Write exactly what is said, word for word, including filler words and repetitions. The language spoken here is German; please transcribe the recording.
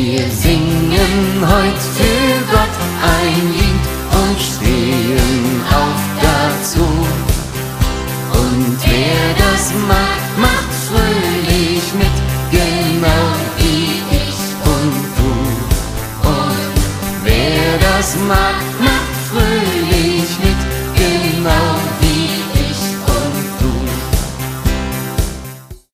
Wir singen heut für Gott ein Lied und stehen auf dazu. Und wer das mag, macht fröhlich mit, genau wie ich und du. Und wer das mag, macht